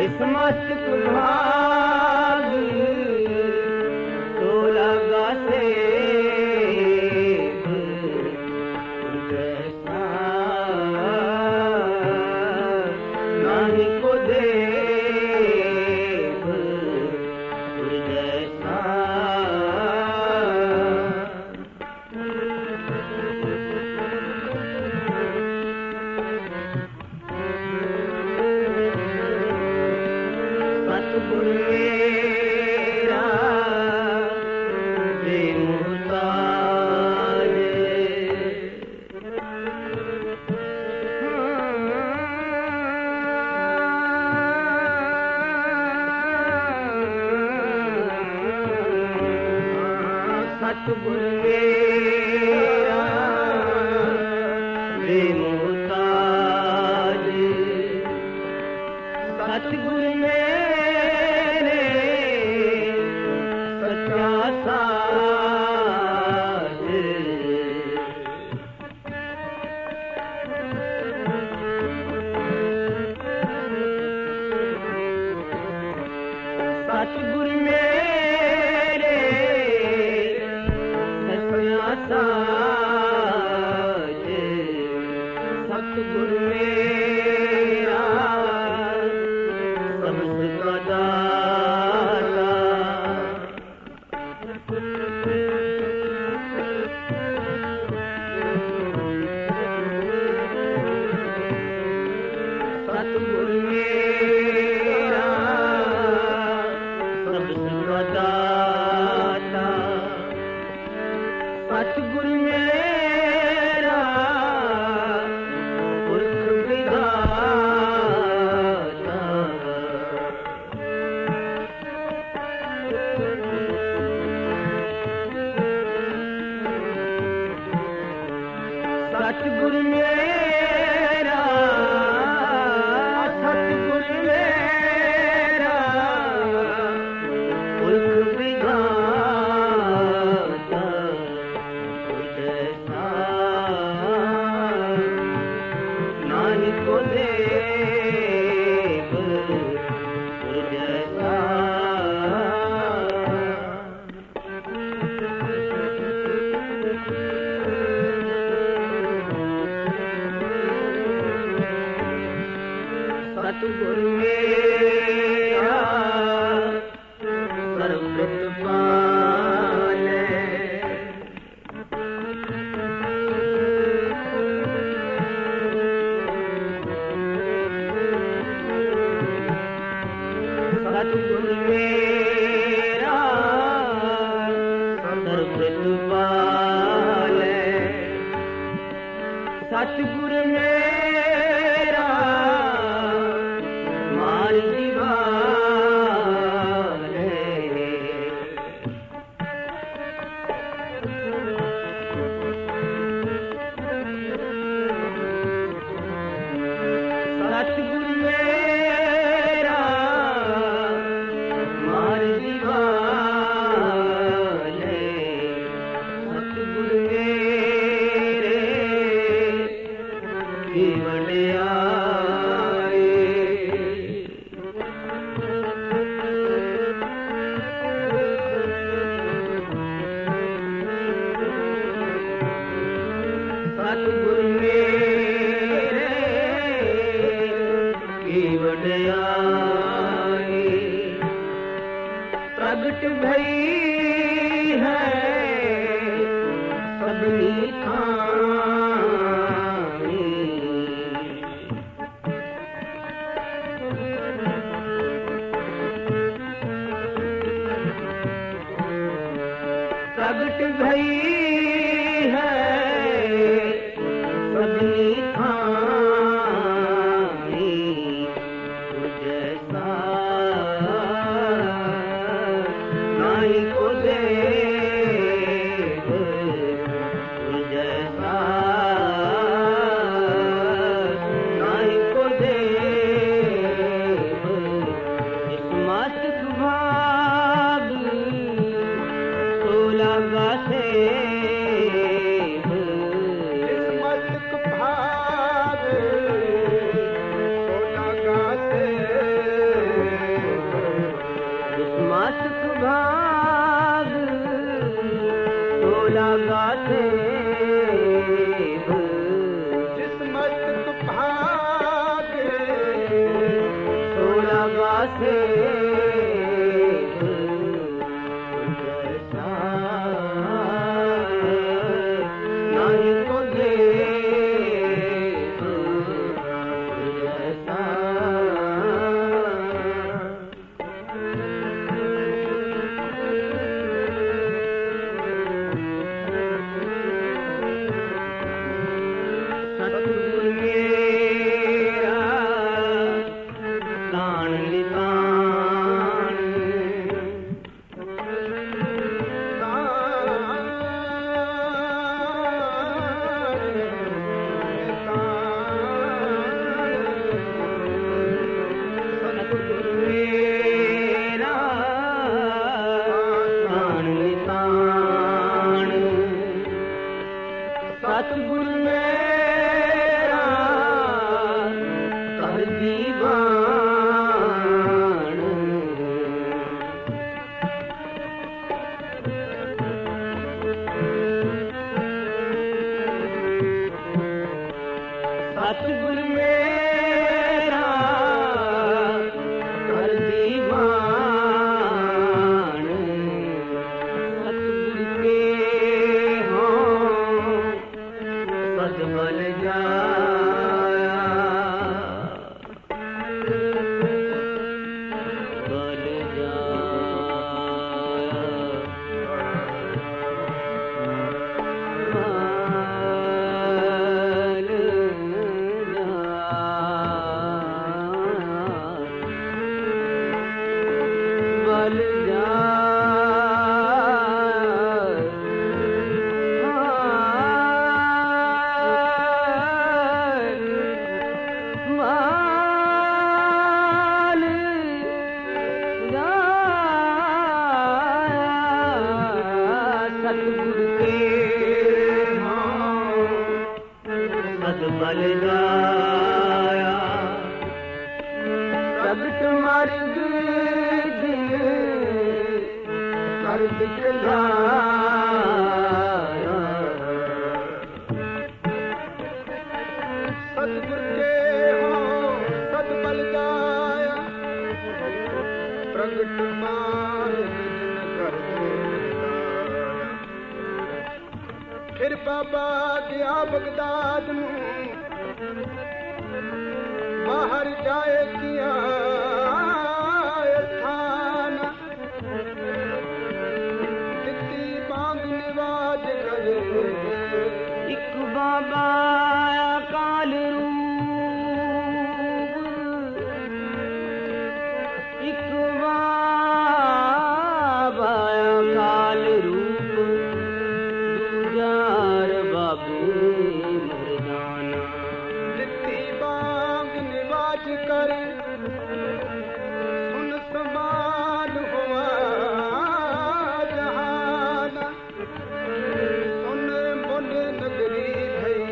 इस मस्त भाग तो लगा से नहीं को दे सतगुरु मेरा बेमुहताज सतगुरु मेरा बेमुहताज सतगुरु मेरे सच्चा साज सतगुरु मेरे सच्चा साज सतगुरु मेरा सबका दाता सतगुरु मेरा सबका दाता सतगुरु मेरा पुरख विधाता सतगुरु मेरा पुरख विधाता जैसा नानी को देव जैसा सतगुरु मेरा सर्वप्रतिपाल सतगुरु मेरा सर्वप्रतिपाल सतगुरु मेरा मार दीवार सतगुरु मेरा मार दीवार सतगुरु मेरे जीवन आए सतगुरु मेरे जीवन आए प्रगट भई है सबनी खानी प्रगट भई है गाथे जिस मस्तक भागे सोला गाथे नहीं को दे सतगुर मेरा कर दीवान सतगुर मेरा कर दीवान सतगुर के बल जाया बल सतगुर के सद बल जाया प्रगट मार्ग दिन कर दिखलाया सतगुर के सद बल जाया प्रगट मार्ग दिन कर फिर बाबा गया बगदाद में बाहर जाए किया स्थान दित्ती बांग निवाज करे एक बाबा काल रूप एक बाबा काल रूप दूजार बाबू मर्दाना दित्ती बांग निवाज करे सुन समान हुआ जहान सुन मुन नगरी भई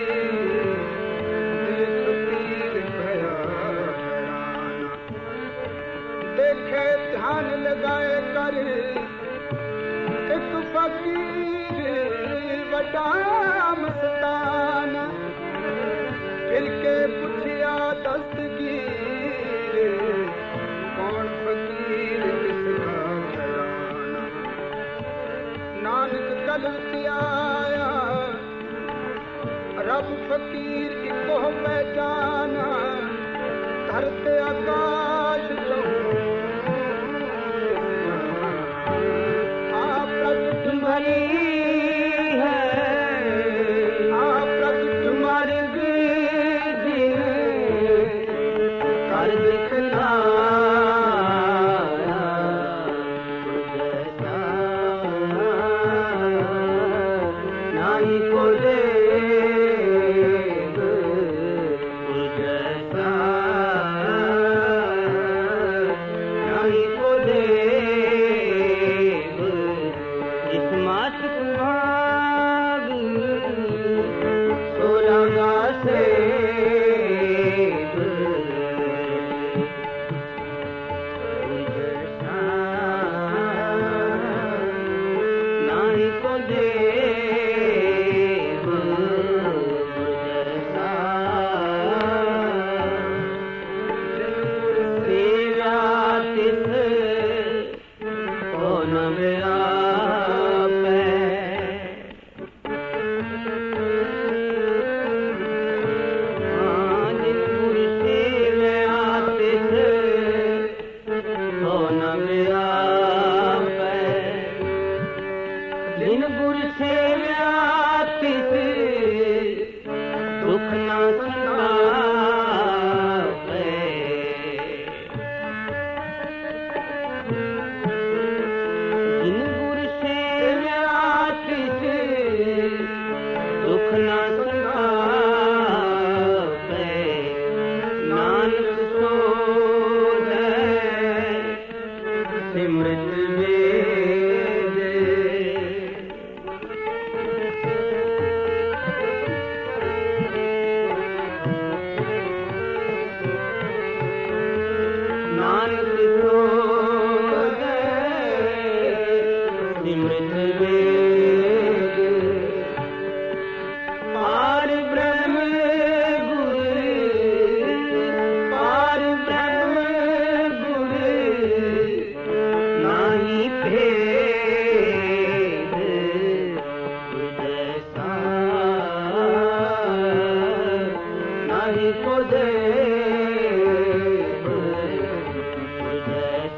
देख पीर भया देखे ध्यान लगाए कर एक फकीर बड़ा मस्तान फिर के पुछिया दस्तगीर कौन फकीर किसका घराना नानक गलती आया रब फकीर इको पहचाना धरते आकाश आप प्रगट भली है आप प्रगट मार्ग दिन कर दिखलाया जैसा नहीं को दे जैसा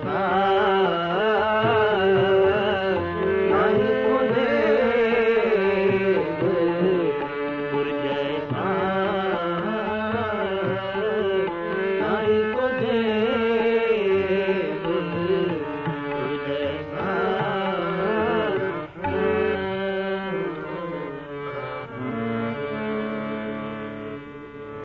सा